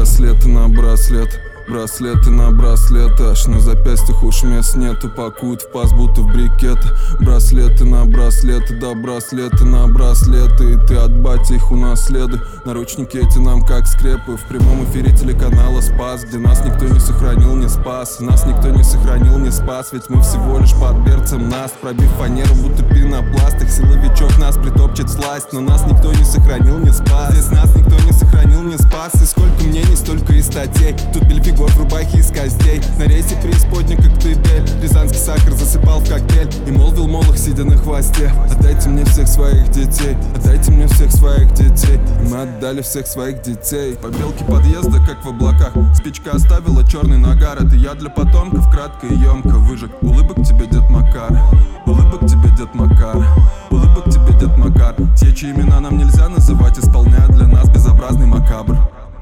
Браслеты на браслет, браслеты на браслеты, аж на запястьях уж мест нету, пакуют в паз, будто в брикеты. Браслеты на браслеты, да браслеты на браслеты, и ты от бати их унаследуй. Наручники эти нам как скрепы, в прямом эфире телеканала Спас, где нас никто не сохранил, не спас, нас никто не сохранил, не спас, ведь мы всего лишь под берцем нас, пробив фанеру, будто пенопласт, их силовичок нас притопчет сласть, но нас никто не сохранил, не спас, здесь нас никто не сохранил, не спас, и сколько мнений, столько и статей, тут Бельфигор в рубахе из костей, на рейсе преисподня, как ты бель, рязанский сахар засыпал в коктейль, и молвил молох, сидя на хвосте: отдайте мне всех своих детей, отдайте мне всех своих детей, и мы отдали всех своих детей. Побелки подъезда, как в облаках, спичка оставила черный нагар, это я для потомков, кратко и емко выжег. Улыбок тебе, дед Макар, улыбок тебе, дед Макар, улыбок тебе, дед Макар, те, чьи имена нам нельзя называть, исполняют для нас безобразный макабр.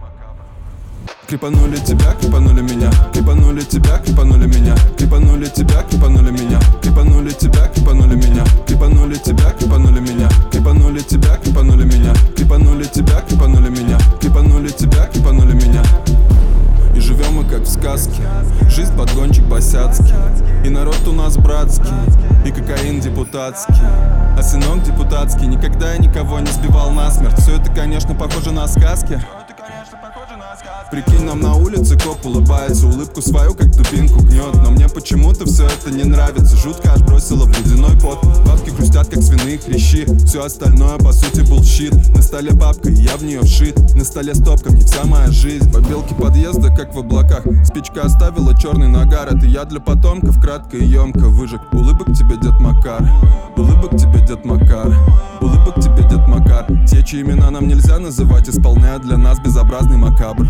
Крепанули тебя, крепанули меня, крепанули тебя, крепанули меня, крепанули тебя, крепанули меня, крепанули тебя, крепанули меня, крепанули тебя, крепанули меня, крепанули тебя, крепанули меня, крепанули тебя, крепанули меня, крепанули тебя, крепанули меня. И живем мы как в сказке, жизнь подгончик босяцкий, и народ у нас братский, и кокаин депутатский, а сынок депутатский никогда и никого не сбивал насмерть. Все это, конечно, похоже на сказки. Прикинь, нам на улице коп улыбается, улыбку свою как дубинку гнет, но мне почему-то все это не нравится, жутко аж бросило в ледяной пот. Бабки хрустят как свиные хрящи, все остальное по сути булшит. На столе бабка, и я в нее вшит, на столе стопка, мне вся моя жизнь. Побелки подъезда, как в облаках, спичка оставила черный нагар, это я для потомков, кратко и емко выжег. Улыбок тебе, дед Макар, улыбок тебе, дед Макар, улыбок тебе, дед Макар, те, чьи имена нам нельзя называть, исполняют для нас безобразный макабр.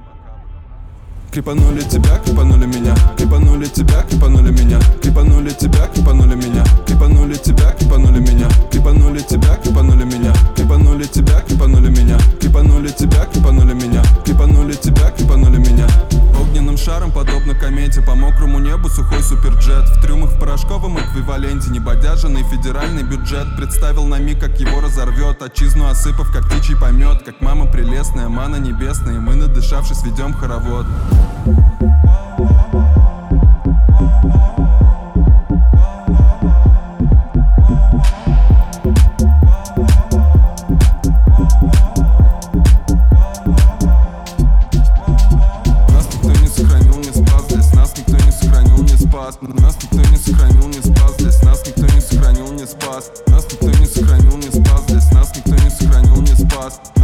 Крепанули тебя, крепанули меня, крепанули тебя, крепанули меня, крепанули тебя, крепанули меня, крепанули тебя, крепанули меня, крепанули тебя, крепанули меня, крепанули тебя, крепанули меня, крепанули тебя, крепанули меня, крепанули тебя, крепанули меня. Огненным шаром, подобно комете, по мокрому небу сухой суперджет. В трюмах в порошковом эквиваленте небодяженный федеральный бюджет представил на миг, как его разорвет, отчизну осыпав, как птичий помет. Как мама прелестная, мана небесная, мы, надышавшись, ведем хоровод. Нас никто не сохранил, не спас, здесь нас никто не сохранил, не спас. Нас никто не сохранил, не спас, здесь нас никто не сохранил, не спас. Нас никто не сохранил, не спас, здесь нас никто не сохранил, не спас.